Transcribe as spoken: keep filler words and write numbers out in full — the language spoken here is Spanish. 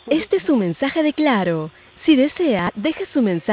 Este es su mensaje de Claro. Si desea, deje su mensaje